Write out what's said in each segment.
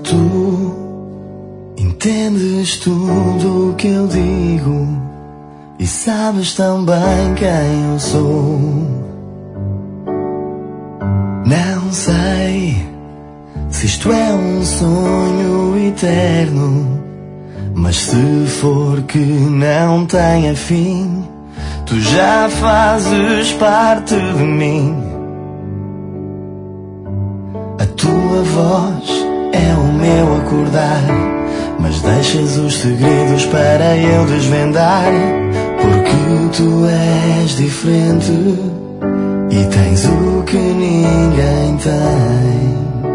Tu entendes tudo o que eu digo e sabes tão bem quem eu sou. Não sei se isto é um sonho eterno, mas se for que não tenha fim, tu já fazes parte de mim. A tua voz é o meu acordar, mas deixas os segredos para eu desvendar, porque tu és diferente e tens o que ninguém tem.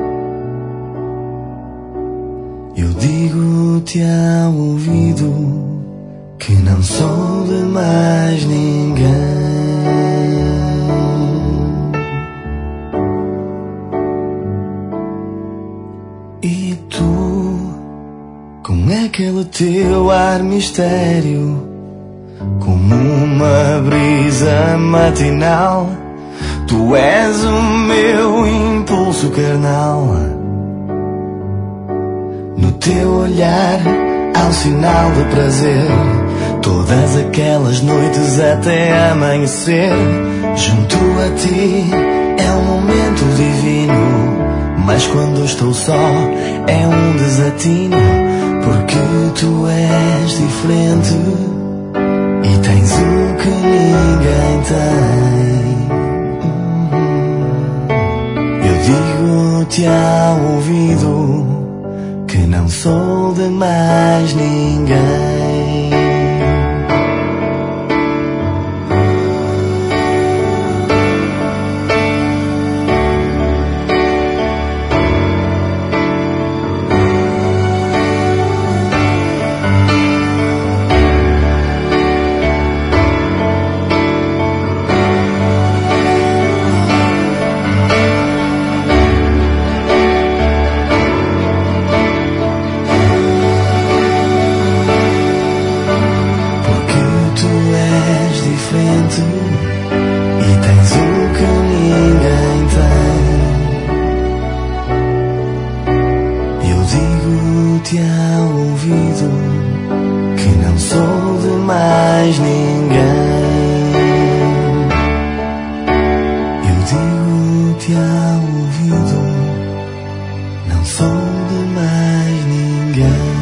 Eu digo-te ao ouvido que não sou de mais ninguém. E tu, com aquele teu ar mistério, como uma brisa matinal, tu és o meu impulso carnal. No teu olhar há um sinal de prazer, todas aquelas noites até amanhecer. Junto a ti é um momento divino, mas quando estou só é um desatino, porque tu és diferente e tens o que ninguém tem. Eu digo-te ao ouvido que não sou de mais ninguém. E tens o que ninguém tem. Eu digo-te ao ouvido que não sou de mais ninguém. Eu digo-te ao ouvido, não sou de mais ninguém.